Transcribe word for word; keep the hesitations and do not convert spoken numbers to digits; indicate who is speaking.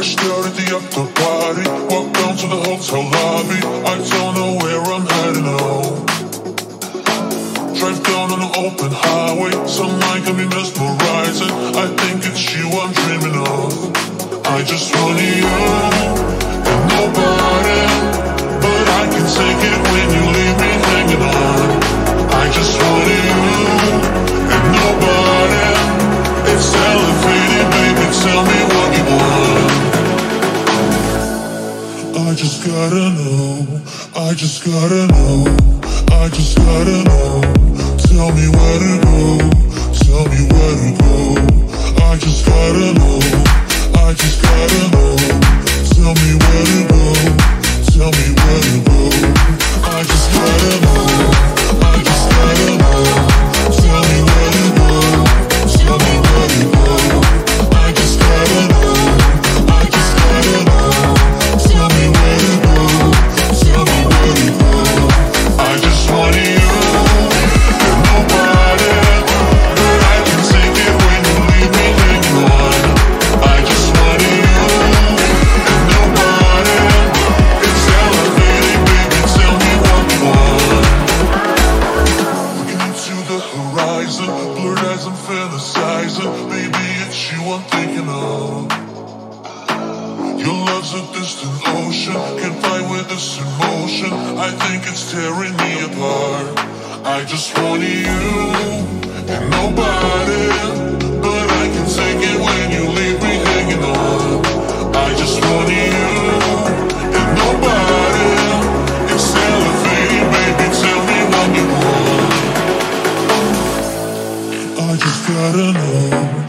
Speaker 1: Stare at the after party, walk down to the hotel lobby. I don't know where I'm heading home. Drive down on an open highway, some night can be mesmerizing. I think it's you I'm dreaming of. I just want you and nobody, but I can take it when you leave me hanging on. I just want you and nobody. It's elevated, baby, tell me what you want. I just gotta know, I just gotta know, I just gotta know. Tell me where to go, tell me where to go. I just gotta know, I just gotta know. Tell me where to go, tell me where to go. I just gotta know, I just gotta know. Tell me where to go, tell me where to go. I just gotta know, I just gotta know. Tell me where to go, tell me where to go. I just want you and nobody, but I can take it when you leave me hanging on. I just want you and nobody. It's elevated, baby, tell me what you want. Looking into the horizon, blurred eyes I'm fantasizing. Baby, it's you I'm thinking of. Your love's a distant ocean, can't fight with this emotion. I think it's tearing me apart. I just want you and nobody, but I can take it when you leave me hanging on. I just want you and nobody. It's elevating, baby, tell me what you want. I just gotta know,